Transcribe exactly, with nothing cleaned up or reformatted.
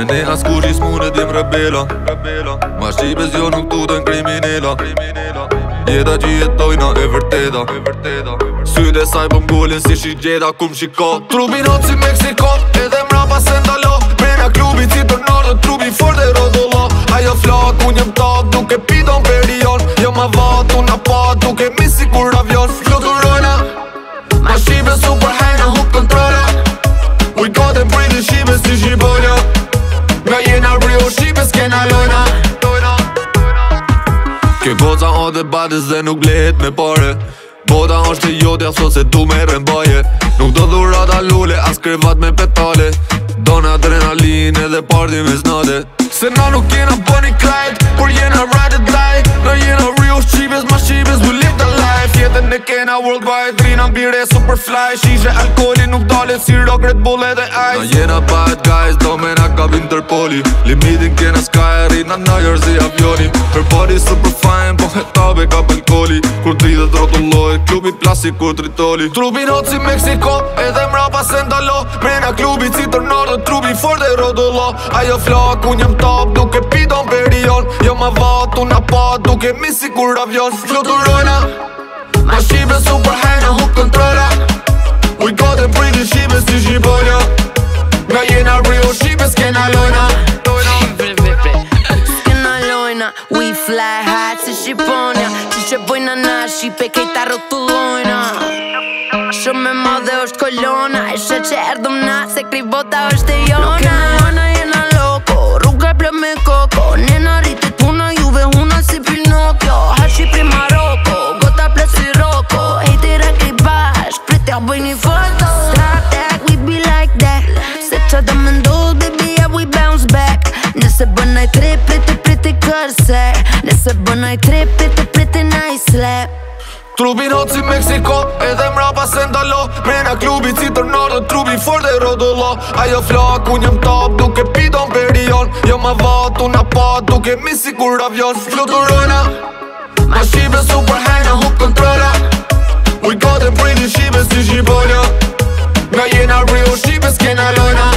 ne askush i s'munet jem rebela Ma shqipes jo nuk tuten kriminela Jeta që jetojna e vërteta Sytë e saj po m'gullin si shigjeta ku m'shiko Trupin hot si Meksiko edhe mrapa se ndalo Brena klubi si tornado trupi fort e rodollo Ajo flak unë jem top duke piton perion Jo ma vat unë apat duke mi si kur avion Fluturojna Ma shqipe super hajna huk kontrola Ujkote mpriti shqipe si shqiponja Nga jena rio shqipe s'kena lojna Ke boca o dhe batës dhe nuk lehet me pare Bota është e jotja so se du me rëmbaje Nuk do dhurata lule as krevat me petale Don adrenalin edhe party me znate Se na nuk jena bëni krajt Por jena ride it light Nga jena real shqipes ma shqipes we live the life Jetën e kena worldwide Rina mbire superfly Shishe alkoholi nuk dalet si rock Red Bull edhe ice Na jena bad guys do me na kap Interpoli Limitin kena sky Rina na Jersey avioni Her body super fine Po hetabe kap alkoholi Kur dridhet rotulloj Klubi plastik kur tritoli Trupin hot si Meksiko Edhe mrapa se ndalo Brena klubi si tornado Trupi fort e rodollo Ajo flak unë jem top duke piton perion Jo ma vat unë apat duke mi si kur avion Fluturojna Ma shqipe super hajna huk kontrola Ujkote mpriti shqipe si shqiponja Nga jena rio shqipe s'kena lojna S'kena lojna We fly high si shqiponja Që që bojna na shqipe kejta rotullojna Shumë e madhe është kolona E shë që erdhëm na se krivota është e jona Nuk kena lojna jena loko Rruga e plë me koko Nena rritit puna juve huna si Pinocchio Hashi pri Maroko Gota plë si Roko Hejtira kej bashk Pritja bëjni foto Stop that, we be like that Se që da me ndodh baby yeah we bounce back Nëse bënaj trip priti priti kërse Nëse bënaj trip priti priti na i slap Trupin hot si Meksiko Edhe mrapa se ndalo Brena klubi si tornado Trupi fort e rodollo Ajo flak unë jem top duke piton perion Jo ma vat unë apat duke mi si kur avion Fluturojna Ma shqipe super hajna huk kontrola Ujkote mpriti shqipe si shqiponja Nga jena rio shqipe s'kena lojna